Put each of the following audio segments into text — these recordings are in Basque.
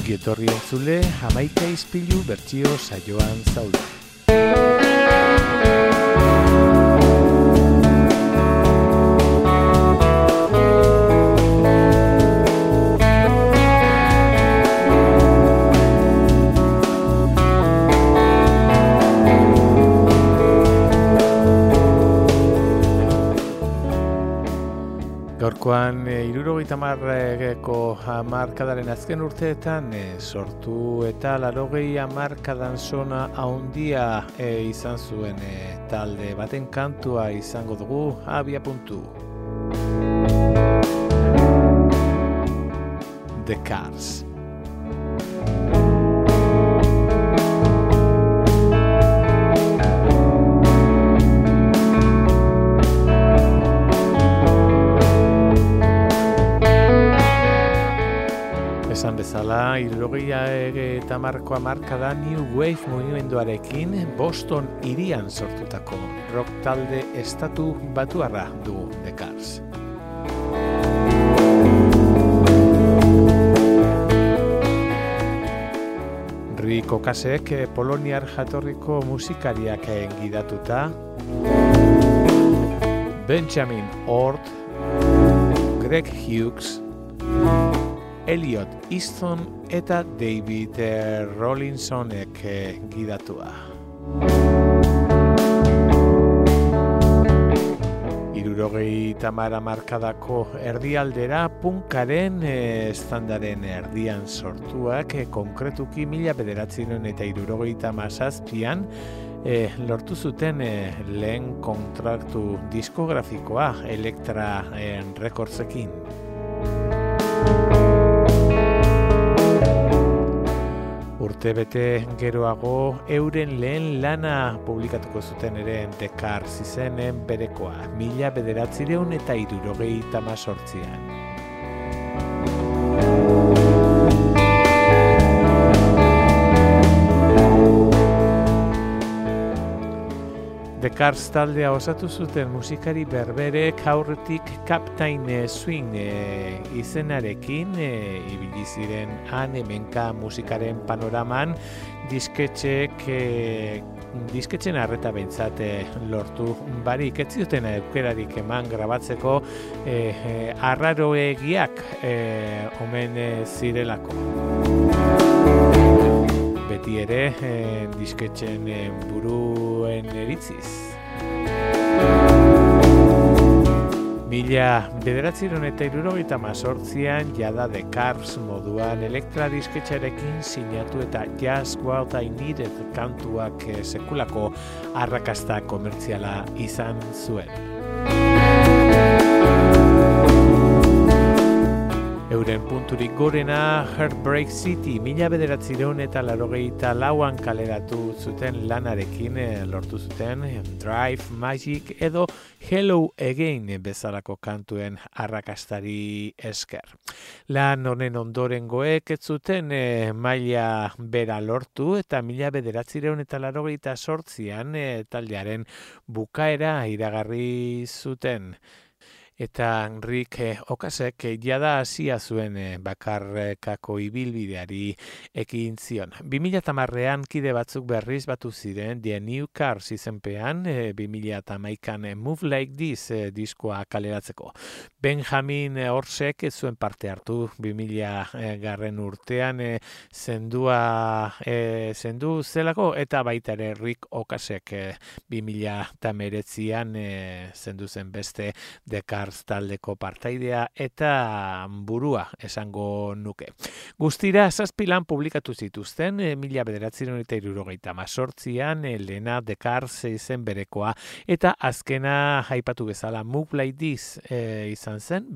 Ongietorri entzule, Jamaika Ispilu bertsio saioan zaude. Gaurkoan 70ko hamarkadaren azken urteetan sortu eta 80 hamarkadan sona handia izan zuen talde baten kantua izango dugu abiapuntu. The Cars. Esan bezala, 70ko hamarkada New Wave mugimenduarekin Boston hirian sortutako rock talde estatu batuarra du The Cars. Rick Ocasek poloniar jatorriko musikariak gidatuta, Benjamin Ort, Greg Hughes, Elliot Easton eta David Rawlinsonek gidatua. 70 hamarkadako erdialdera punkaren estandaren erdian sortuak, konkretuki 1977an lortu zuten lehen kontraktu diskografikoa Elektra Recordsekin. Urtebete geroago euren lehen lana publikatuko zuten ere The Cars izenen berekoa, 1978an. The Cars taldea osatu zuten musikari berberek aurretik Captain Swing izenarekin ibili ziren han hemenka musikaren panoraman, disketxen arreta behintzat lortu barik, ez zioten aukerarik eman grabatzeko arraroegiak omen zirelako. Beti ere disketxen buruen eritziz. 1978an jada The Cars moduan Elektra disketxarekin sinatu eta Just What I Needed kantuak sekulako arrakasta komertziala izan zuen. Euren punturik gorena Heartbreak City 1984an kaleratu zuten lanarekin lortu zuten Drive Magic edo Hello Again bezalako kantuen arrakastari esker. Lan honen ondorengoek ez zuten maila bera lortu eta 1988an taldearen bukaera iragarri zuten. Eta Rick Ocasek jada hasia zuen bakarkako ibilbideari ekin zion. 2010an kide batzuk berriz batu ziren The New Cars izenpean, 2011an Move Like This diskoa kaleratzeko. Benjamin Orsek ez zuen parte hartu 2000 urtean zendu zelako, eta baita ere Rick Ocasek 2019an zendu zen beste The Cars taldeko partaidea eta burua esango nuke. Guztira 7 lan publikatu zituzten 1978an lehena The Cars izen berekoa eta azkena aipatu bezala Move Like This izan zen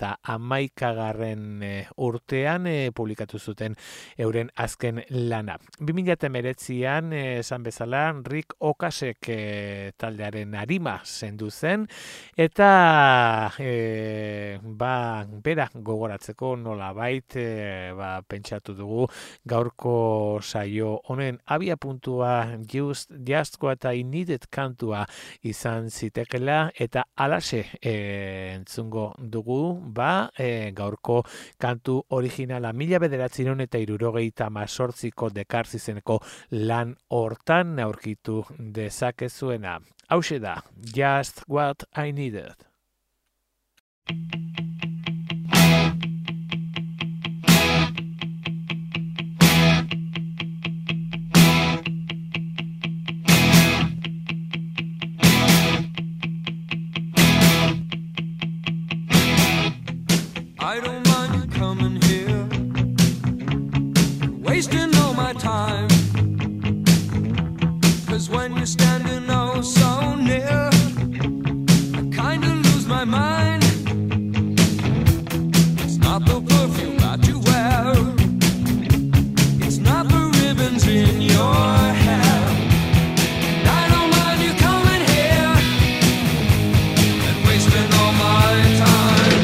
2011 urtean publikatu zuten euren azken lana. 2019an esan bezala Rick Ocasek taldearen arima zendu zen eta bera gogoratzeko nolabait pentsatu dugu gaurko saio honen abia puntua Just What I Needed kantua izan zitekela eta alaxe entzungo dugu gaurko kantu originala 1978ko Dekars izeneko lan hortan aurkitu dezakezuena. Hauxe da, Just What I Needed. I don't mind you coming here, wasting all my time, 'cause when you're standing oh so near, I kinda lose my mind. It's not the perfume that you wear, it's not the ribbons in your hair. I don't mind you coming here and wasting all my time.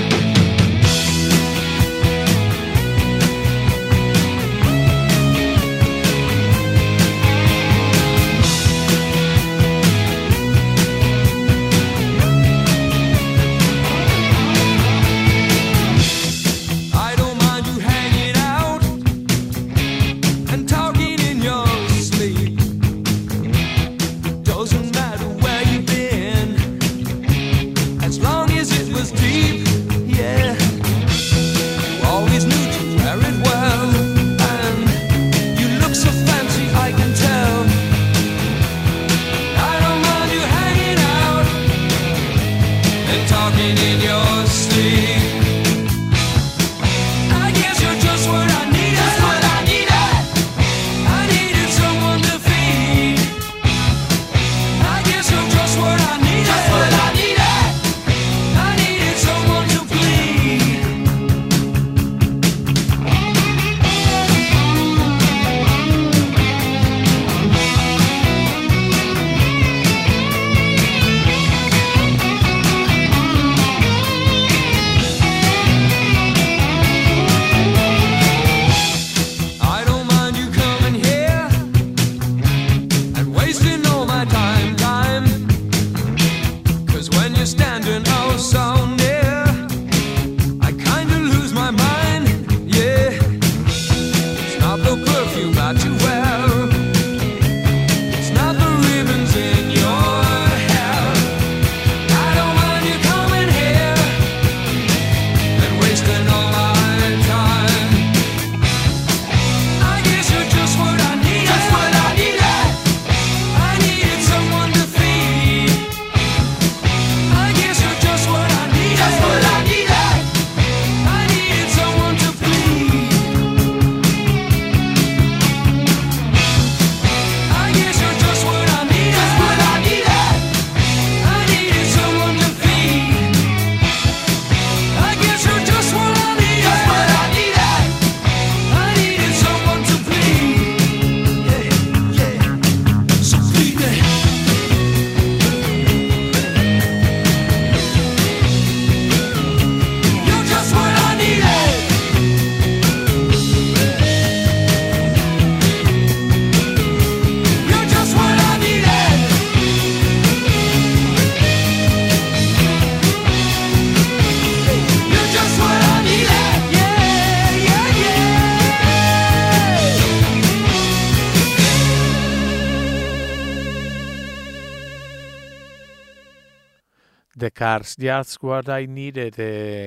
Dekars, Just What I Needed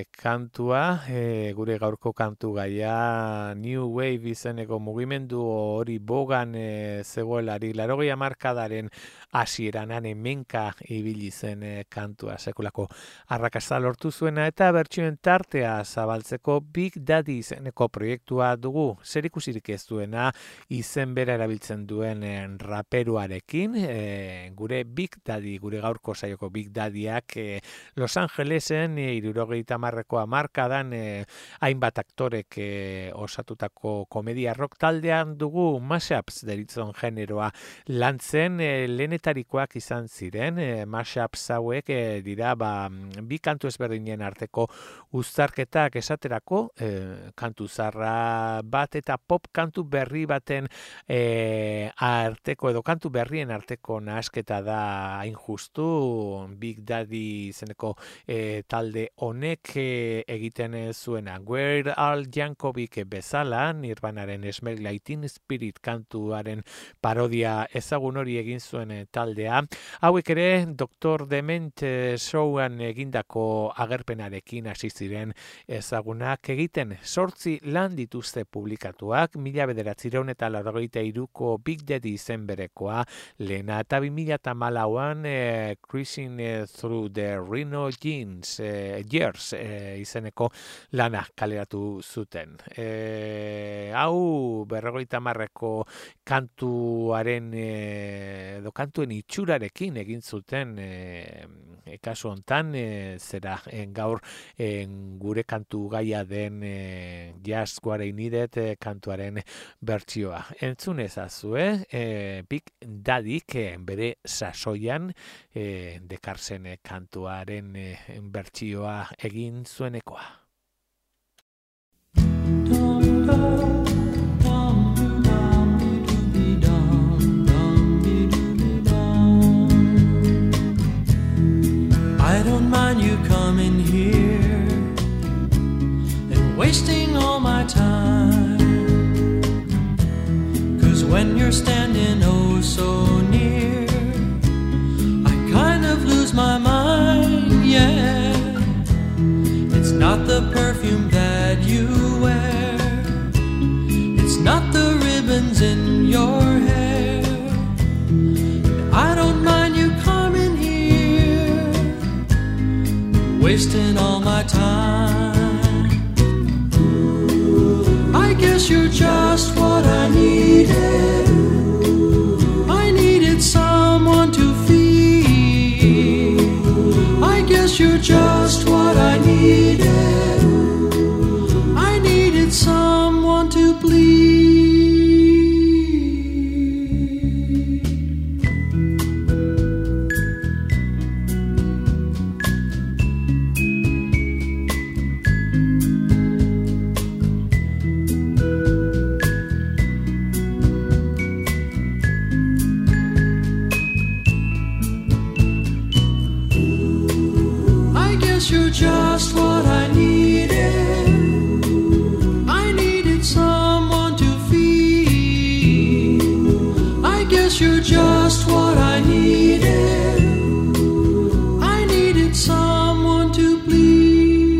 kantua, gure gaurko kantu gaia New Wave izeneko mugimendu hori bogan zegoelari, 80 hamarkadaren hasieran hemenka ibili zen kantua sekulako arrakasta lortu zuena eta bertsioen tartea zabaltzeko Big Daddy izeneko proiektua dugu, zerikusirik ez duena izen bera erabiltzen duen raperuarekin, gure Big Daddy, gure gaurko saioko Big Daddyak Los Angelesen 70ko hamarkadan hainbat aktorek osatutako komedia rock taldean dugu mashups deritzon generoa lantzen lehenetarikoak izan ziren. Mashups hauek dira bi kantu ezberdinen arteko uztarketak esaterako, kantu zarra bat eta pop kantu berri baten arteko edo kantu berrien arteko nahasketa da hain justu Big Daddy izeneko talde honek egiten zuena. Weird Al Yankovic bezala, Nirvanaren Smell Like Teen Spirit kantuaren parodia ezagun hori egin zuen taldea. Hauek ere Dr. Dement showan egindako agerpenarekin hasi ziren ezagunak egiten. 8 lan dituzte publikatuak, 1983ko Big Daddy izen berekoa lehena eta 2014an Cruising Through the Rhino Jeans Years izeneko lana kaleratu zuten. Hau 50ko kantuaren edo kantuen itxurarekin egin zuten kasu hontan zera gaur gure kantu gaia den Just What I Needed kantuaren bertsioa. Entzun ezazue, Big Daddyk bere sasoian dekarzen kantuaren bertsioa egin zuenekoa. I don't mind you coming here and wasting all my time, 'cause when you're standing oh so near, I kind of lose my mind, yeah. It's not the perfume that you wear, it's not the ribbons in your hair. I don't mind you coming here, wasting all my time. I guess you're just what I needed. I needed someone to feel. I guess you're just what I needed. I needed someone to bleed. You're just what I needed. I needed someone to feel. I guess you're just what I needed. I needed someone to bleed.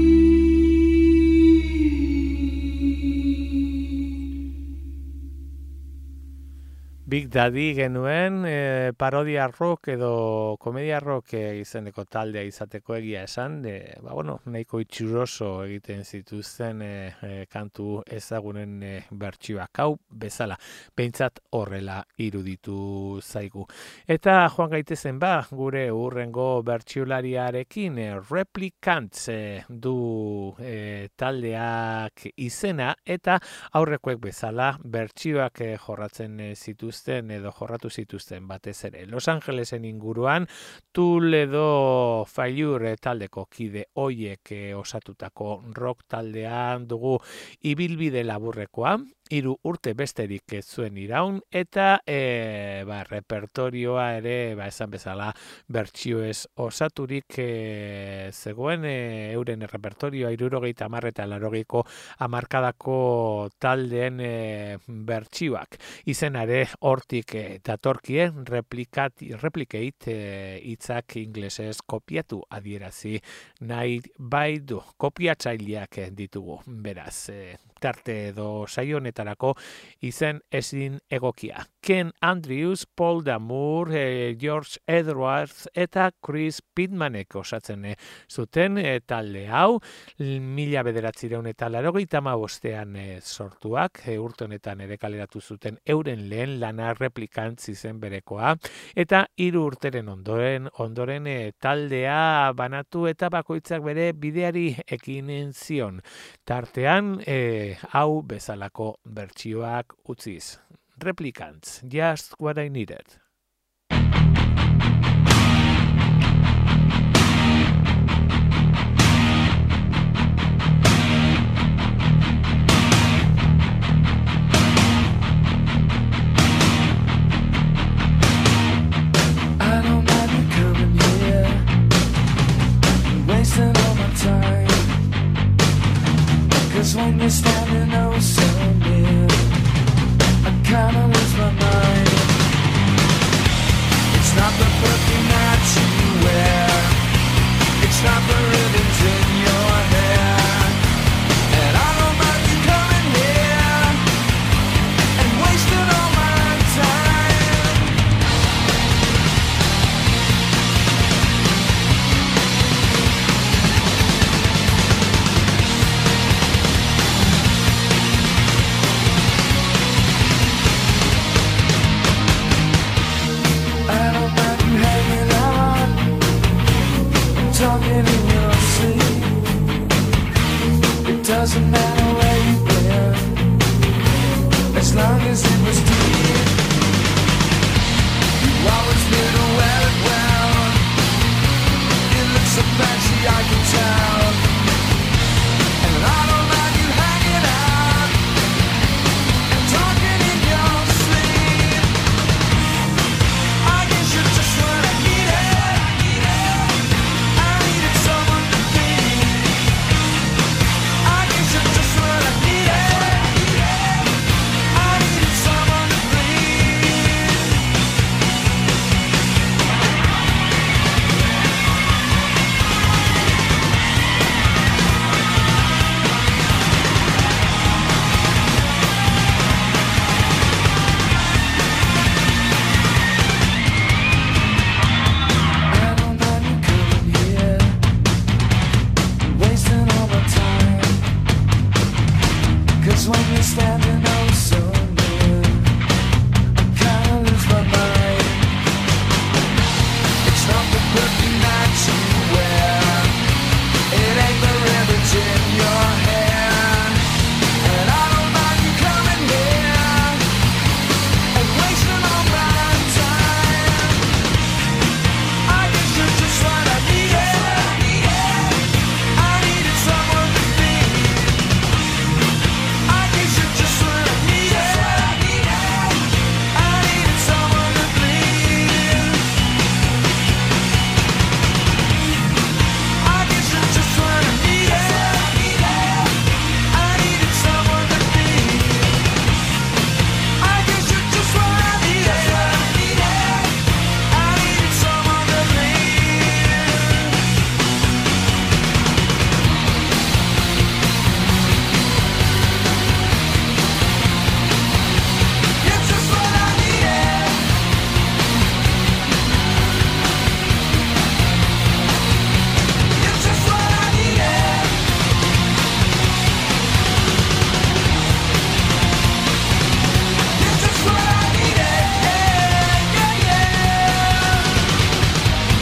Big Daddy genuen parodia rock edo komedia rock izeneko taldea izateko egia esan, nahiko itxuroso egiten zituzten kantu ezagunen bertsioak hau bezala, behintzat horrela iruditu zaigu. Eta joan gaitezen gure urrengo bertsiolariarekin, Replicants du taldeak izena, eta aurrekoek bezala bertsioak jorratzen zituzten edo jorratu zituzten batez ere. Los Angelesen inguruan Tool edo Failure taldeko kide hoiek osatutako rock taldean dugu ibilbide laburrekoa. 3 urte besterik ez zuen iraun eta repertorioa ere esan bezala bertsioez osaturik zegoen euren repertorioa 70 eta 80ko hamarkadako taldeen bertsioak. Izenare hortik datorkie Replicate hitzak inglesez kopiatu adierazi nahi bai du. Kopiatzaileak ditugu, beraz tarte edo saio honetarako izen ezin egokia. Ken Andrews, Paul Damour, George Edwards eta Chris Pittmanek osatzen zuten talde hau, 1985 sortuak, urte honetan ere kaleratu zuten euren lehen lana Replicants izen berekoa, eta 3 urteren ondoren taldea banatu eta bakoitzak bere bideari ekin zion. Tartean, hau bezalako bertsioak utziz. Replicants, Just What I Needed. I don't mind you coming here, wasting all my time. 'Cause when you're standing oh so near, I kinda lose my mind. It's not the perfume that you wear, it's not the ribbons in your hair. And I don't mind you coming here and wasting all my time. I don't mind you hanging out, talking in your sleep. It doesn't matter where you've been, as long as it was deep. You always knew to wear it well. You look so fancy, I can tell. And I don't mind you hanging out and talking in your sleep. I guess you're just what I needed. I needed someone to be. I guess you're just what I needed. I needed someone to breathe. I don't mind you coming here, wasting all my time. 'Cause when you're standing oh so near, I kinda lose my mind. It's not the perfume that you wear, it ain't the ribbons in your hair. And I don't mind you coming here and wasting all my time. I guess you're just what I needed. I needed someone to be. I guess you're just what I needed. I needed someone to breathe. I guess you're just what I needed. I needed someone to breathe. I guess you're just what I needed. I needed someone to breathe. It's just what I needed. It's just what I needed. It's just what I needed. Yeah, yeah, yeah.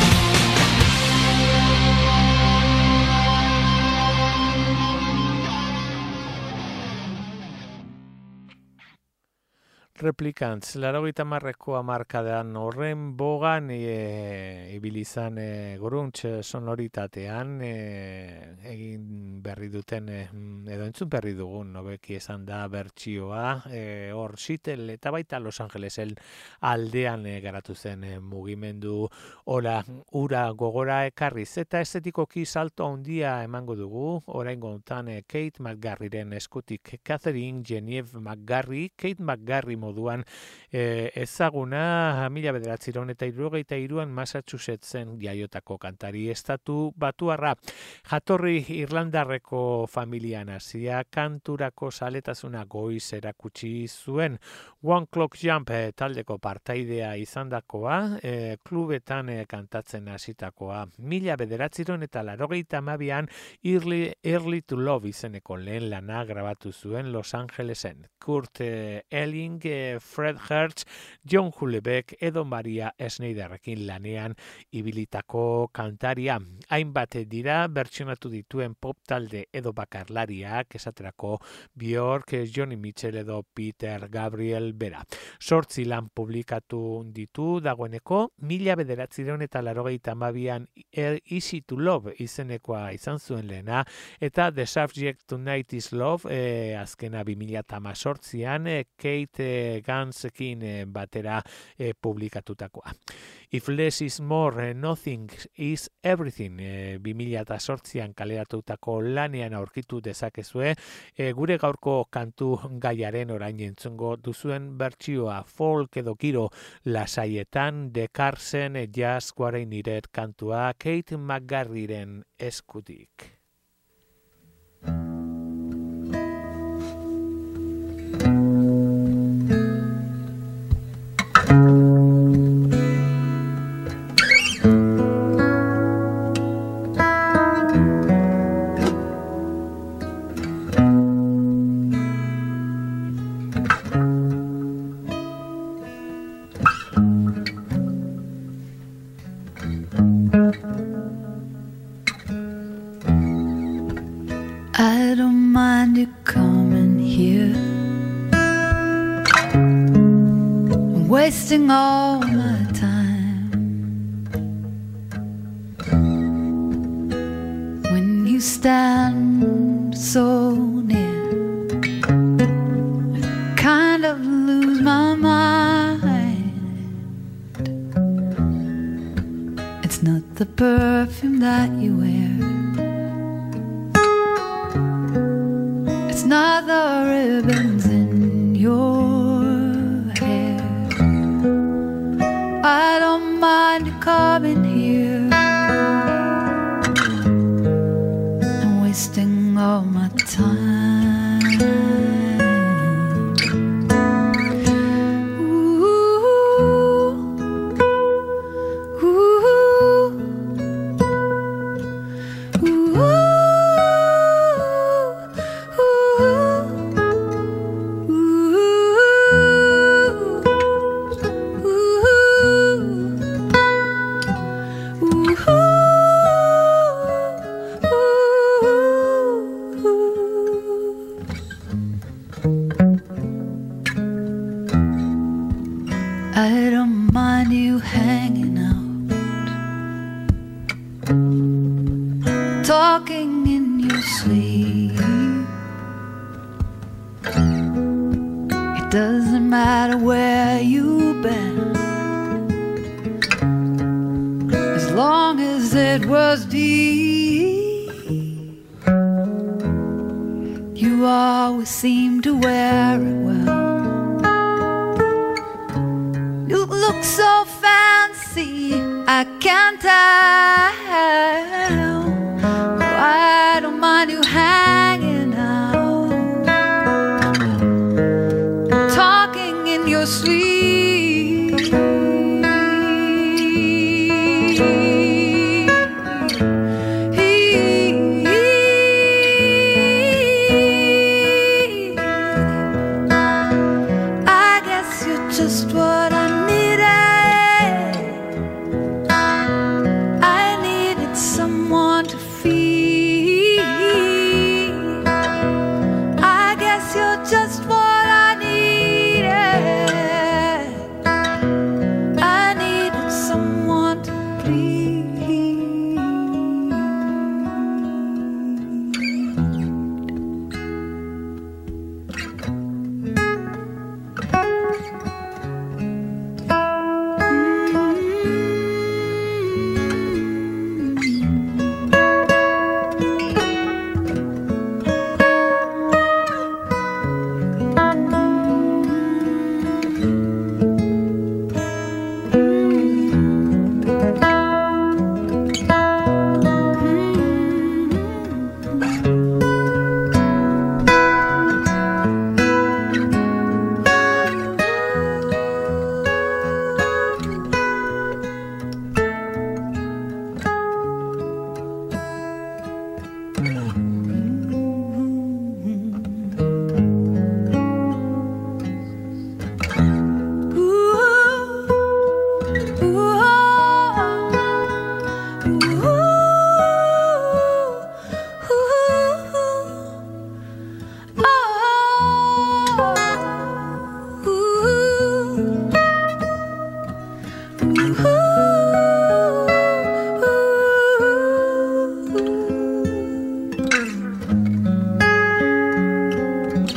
Replicants, 80ko hamarkadan horren bogan ibili izan grunge sonoritatean egin berri duten edo entzun berri dugun nobeki esan da bertsioa hor Seattle eta baita Los Angelesen aldean garatu zen mugimendu ura gogora ekarriz eta estetikoki salto handia emango dugu oraingo honetan Kate McGarryren eskutik Catherine Genevieve McGarry, Kate McGarry moduan ezaguna 1973an Massachusettsen jaiotako kantari estatu batuarra. Jatorri irlandarreko familian hasia, kanturako zaletasuna goiz erakutsi zuen. One Clock Jump taldeko partaidea izandakoa, klubetan kantatzen hasitakoa. 1982an Early to Love izeneko lehen lana grabatu zuen Los Angelesen. Kurt Elling, Fred Hertz, John Hulebeck edo Maria Schneiderrekin lanean ibilitako kantaria. Hainbat dira bertsionatu dituen pop talde edo bakarlariak, esaterako Bjork, Joni Mitchell edo Peter Gabriel bera. 8 lan publikatu ditu dagoeneko, 1982an Easy to Love izenekoa izan zuen lehena, eta The Subject Tonight is Love, azkena 2018an Kate Gansekin batera publikatutakoa. If Less is More, Nothing is Everything, 2008an kaleratutako lanean aurkitu dezakezue, gure gaurko kantu gaiaren orain entzungo duzuen bertsioa folk edo giro lasaietan The Carson Jazz Quartet kantua Kate McGarryren eskutik. I don't mind you coming here, wasting all my time. When you stand so near, I kind of lose my mind. It's not the perfume that you wear, it's not the ribbons in your hair. I don't mind you coming here and wasting all my time. Ooh, ooh, ooh. I don't mind you hanging out, talking in your sleep. It doesn't matter where you've been, as long as it was deep. You always seem to wear it well. You look so fancy, I can't tell. I don't mind you hanging out, talking in your sleep. I guess you're just what I needed. I needed someone to feel. I guess you're just what I needed.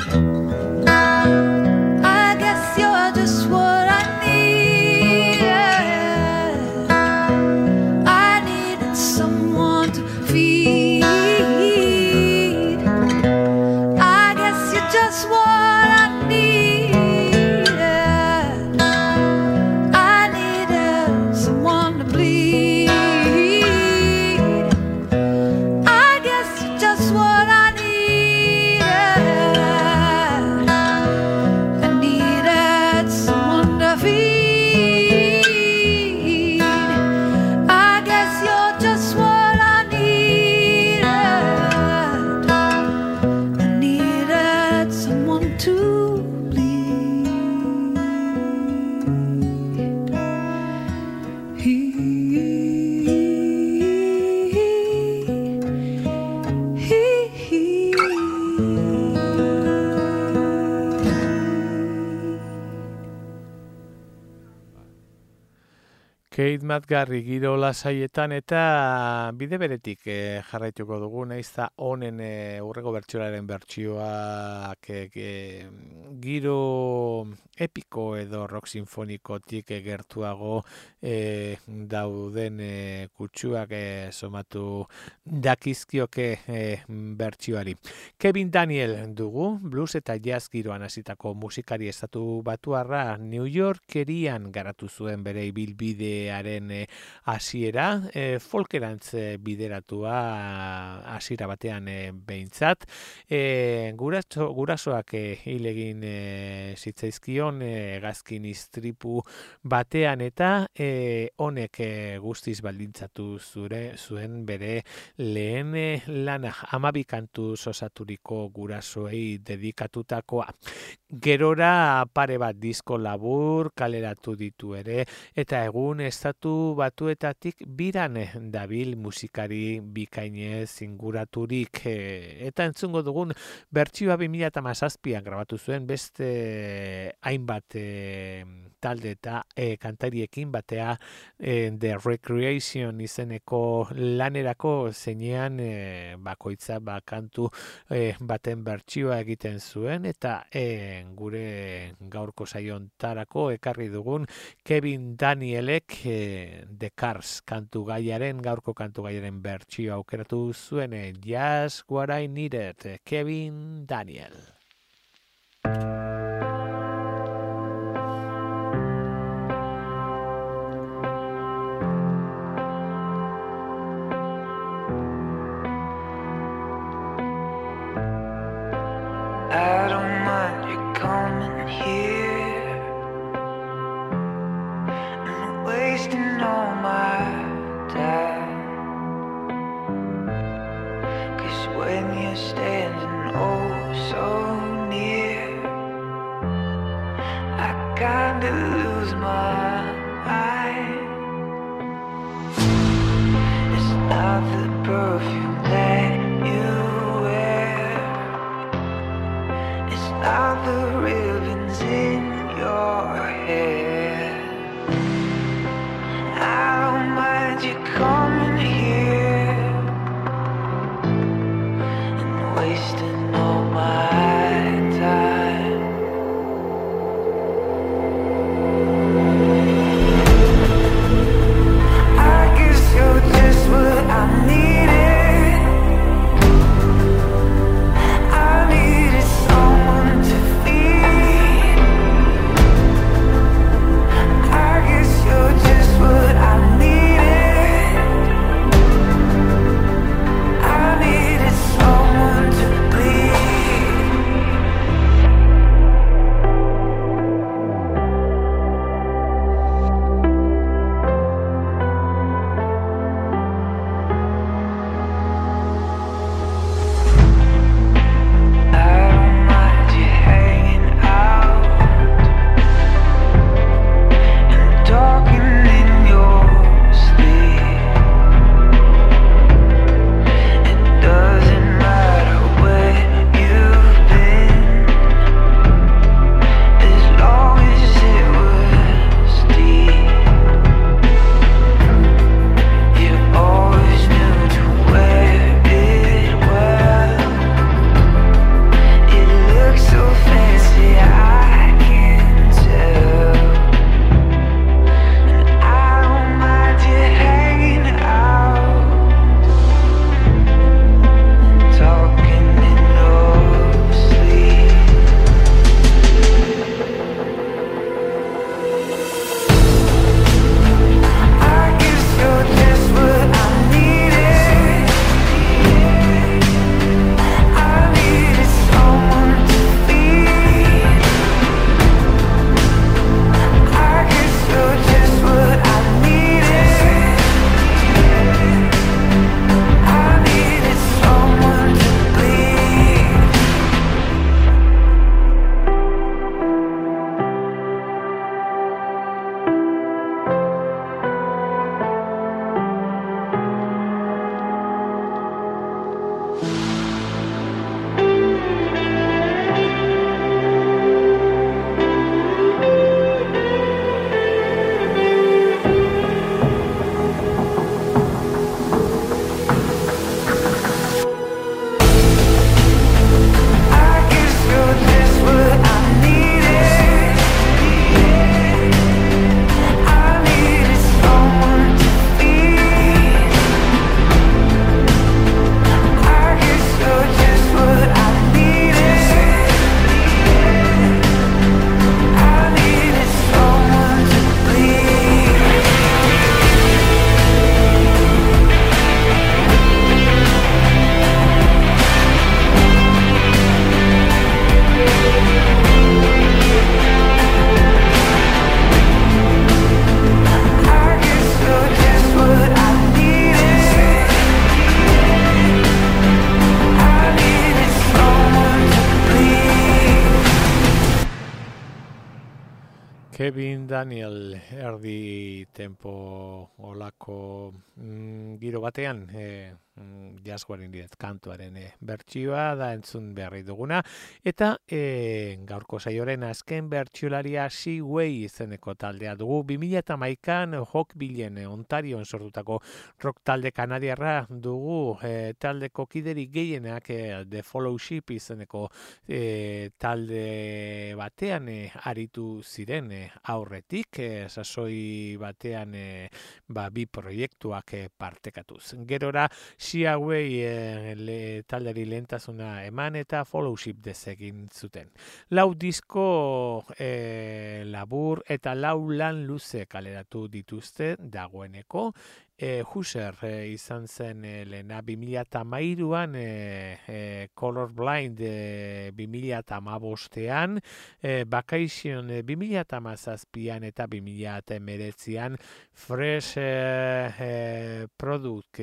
I guess you're just what I needed. I needed someone to feed. I guess you're just what I needed. I needed someone to bleed. I guess you're just what I needed. I needed someone to feed. I guess you're just what I needed. I needed someone to Kate Madgarri giro lasaietan eta bide beretik jarraituko dugu, naiz da honen hurrengo bertsioaren bertsioak giro epiko edo rock sinfonikotik gertuago dauden kutsuak somatu dakizkioke bertsioari. Kevin Daniel dugu, blues eta jazz giroan hasitako musikari estatu batuarra New Yorkerian garatu zuen bere ibilbidearen hasiera, folkerantz bideratua hasiera batean behintzat. Gurasoak hil egin zitzaizkion hegazkin istripu batean eta honek guztiz baldintzatu zuen bere lehen lana 12 kantuz osaturiko gurasoei dedikatutakoa. Gerora pare bat disko labur kaleratu ditu ere eta egun estatu batuetatik biran dabil musikari bikainez inguraturik eta entzungo dugun bertsioa 2017an grabatu zuen beste hainbat talde eta kantariekin batea The Recreation izeneko lanerako zeinean bakoitza kantu baten bertsioa egiten zuen eta gure gaurko saiontarako ekarri dugun Kevin Danielek The Cars gaurko kantu gaiaren bertsioa aukeratu zuen Just What I Needed, Kevin Daniel. I don't mind you coming here and wasting all my time, 'cause when you're standing oh so near, I kinda lose my mind. It's not the perfume that you wear, it's not the ribbons in your hair. I don't mind you coming here and wasting all my time. I guess you're just what I needed. I needed someone to feed. Kevin Daniel erdi tempo olako giro batean jazz guarindiret kantuaren bertsioa da entzun berri duguna eta gaurko saioaren azken bertsiolaria Seaway izeneko taldea dugu 2011an Rockvillen Ontarioan sortutako rock talde kanadiarra dugu taldeko kideri gehienak The Fellowship izeneko talde batean aritu ziren aurretik sasoi batean bi proiektuak partekatuz. Gerora Seaway talderi lehentasuna eman eta Fellowship desegin zuten. 4 disko labur eta 4 lan luze kaleratu dituzte dagoeneko. Huser izan zen lehena 2013an Colorblind 2015an Vacation 2017an eta 2019an Fresh Product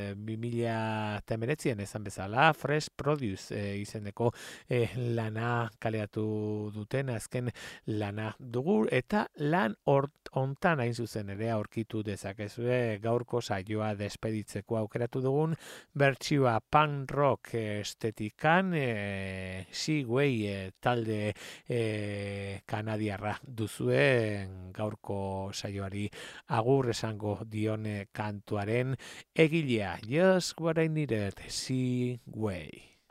2019an esan bezala Fresh Produce izeneko lana kaleratu duten azken lana dugu eta lan hontan hain zuzen ere aurkitu dezakezue gaurko saioa despeditzeko aukeratu dugun bertsioa punk rock estetikan Seaway talde kanadiarra duzue gaurko saioari agur esango dione kantuaren egilea Just What I Needed Seaway.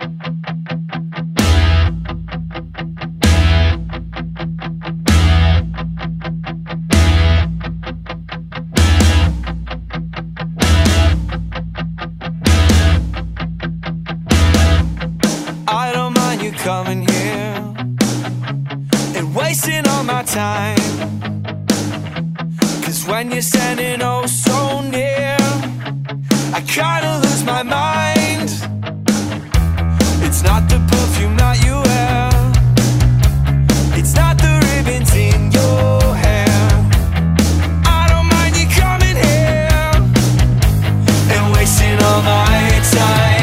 Coming here and wasting all my time, 'cause when you're standing oh so near, I kinda lose my mind. It's not the perfume that you wear, it's not the ribbons in your hair. I don't mind you coming here and wasting all my time.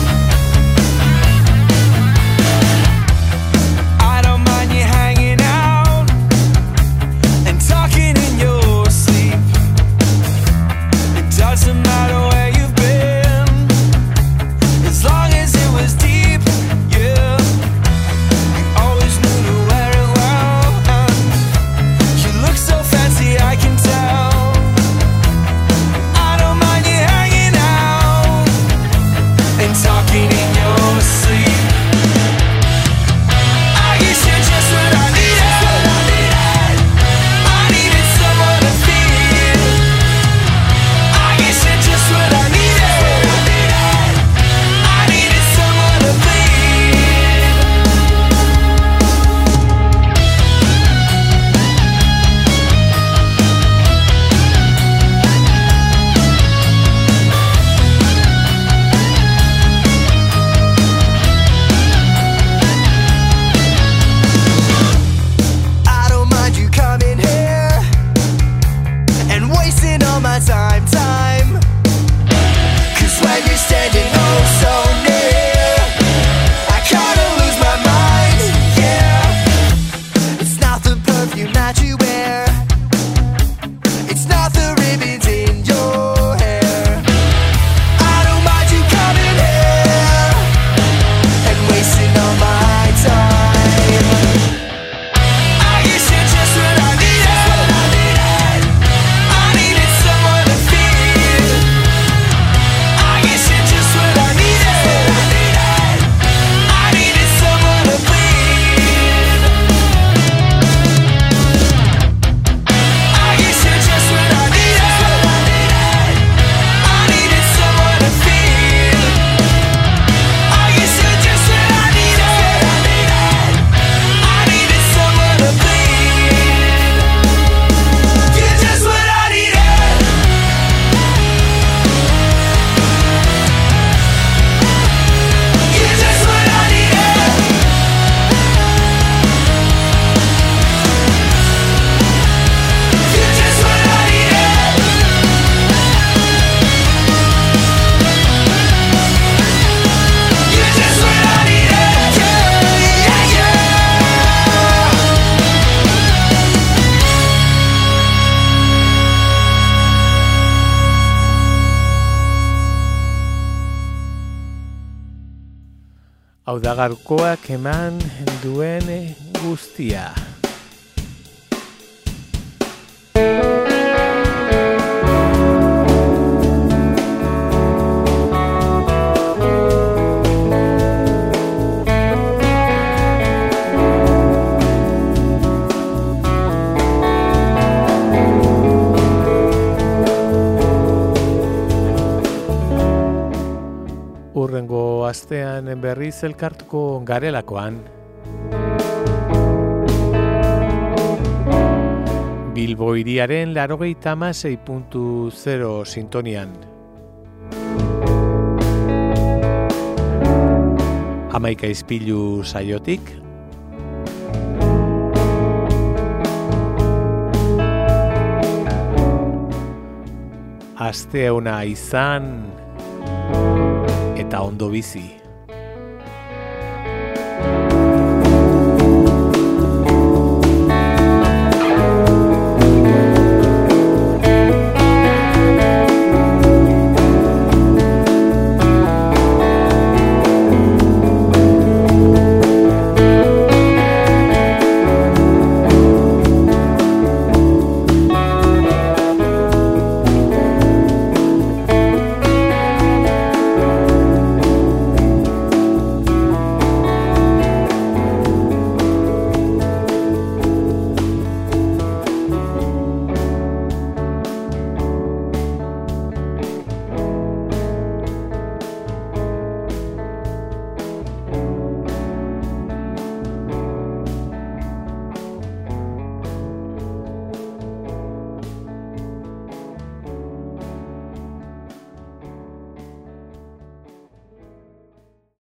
Hanging out Hau da gaurkoak eman duen guztia. Urrengo astean berriz elkartuko garelakoan. Bilbo hiriaren 96.0 sintonian. Hamaika ispilu saiotik. Aste ona izan eta ondo bizi.